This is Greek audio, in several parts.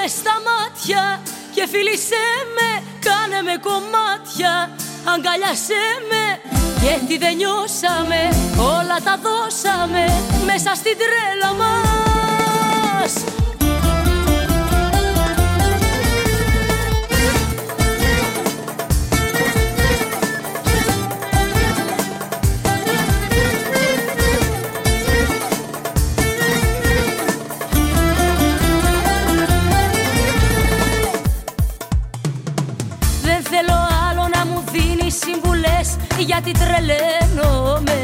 με στα μάτια και φίλησέ με, κάνε με κομμάτια, αγκαλιάσέ με, γιατί δεν νιώσαμε, όλα τα δώσαμε μέσα στην τρέλα μας. Δεν θέλω άλλο να μου δίνεις συμβουλές, γιατί τρελαίνομαι.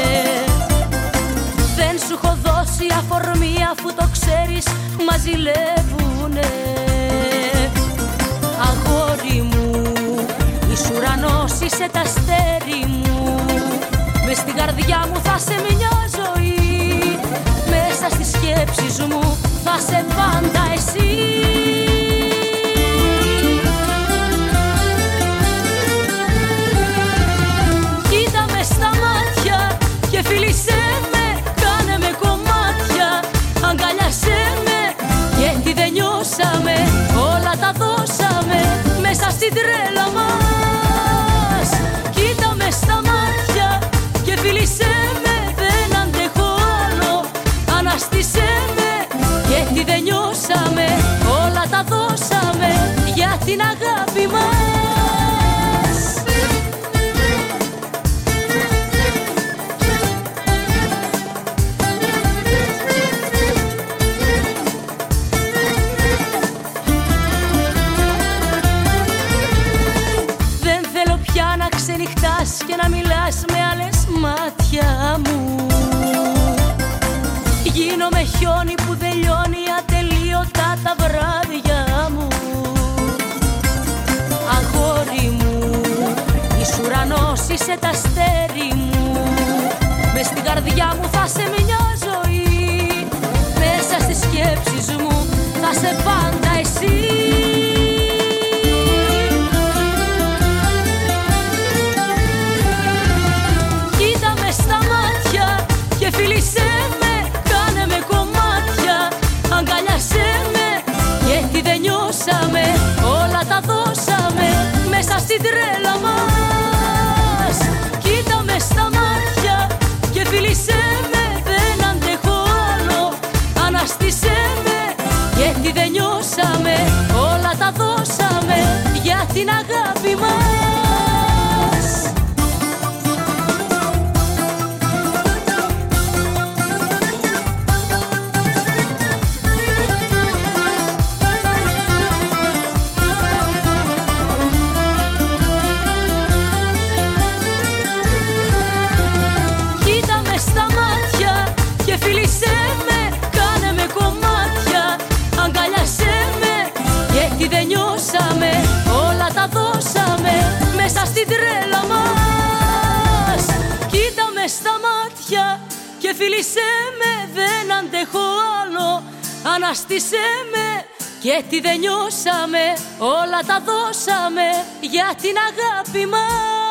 Δεν σου έχω δώσει αφορμή, αφού το ξέρεις μας ζηλεύουνε. Αγόρι μου, είσαι ουρανός, είσαι τ' αστέρι μου. Μες στην καρδιά μου θα σε μια ζωή, μέσα στις σκέψεις μου θα σε πάντα εσύ. Φίλησέ με, κάνε με κομμάτια, αγκαλιάσέ με, γιατί δεν νιώσαμε, όλα τα δώσαμε μέσα στην τρέλα μας. Κοίτα με στα μάτια και φίλησέ με, δεν αντέχω άλλο, αναστήσέ με, γιατί δεν νιώσαμε, όλα τα δώσαμε για την αγάπη μας. Ξενυχτάς και να μιλάς με άλλες μάτια μου. Γίνομαι χιόνι που δεν λιώνει ατελείωτα τα βράδια μου. Αγόρι μου, είσαι ουρανός, είσαι τ' αστέρι μου. Μες στην καρδιά μου θα σε μια ζωή, μέσα στις σκέψεις μου θα σε πάντα εσύ. Φίλησέ με, κάνε με κομμάτια, αγκαλιάσέ με, γιατί δεν νιώσαμε, όλα τα δώσαμε μέσα στην τρέλα μας. Κοίτα με στα μάτια και φίλησέ με, δεν αντέχω άλλο, αναστήσέ με, γιατί δεν νιώσαμε, όλα τα δώσαμε για την αγάπη μας. Φίλησέ με, κάνε με κομμάτια, αγκαλιάσέ με, γιατί δεν νιώσαμε, όλα τα δώσαμε μέσα στην τρέλα μας. Κοίτα με στα μάτια και φίλησέ με, δεν αντέχω άλλο, αναστήσέ με, γιατί δεν νιώσαμε, όλα τα δώσαμε για την αγάπη μας.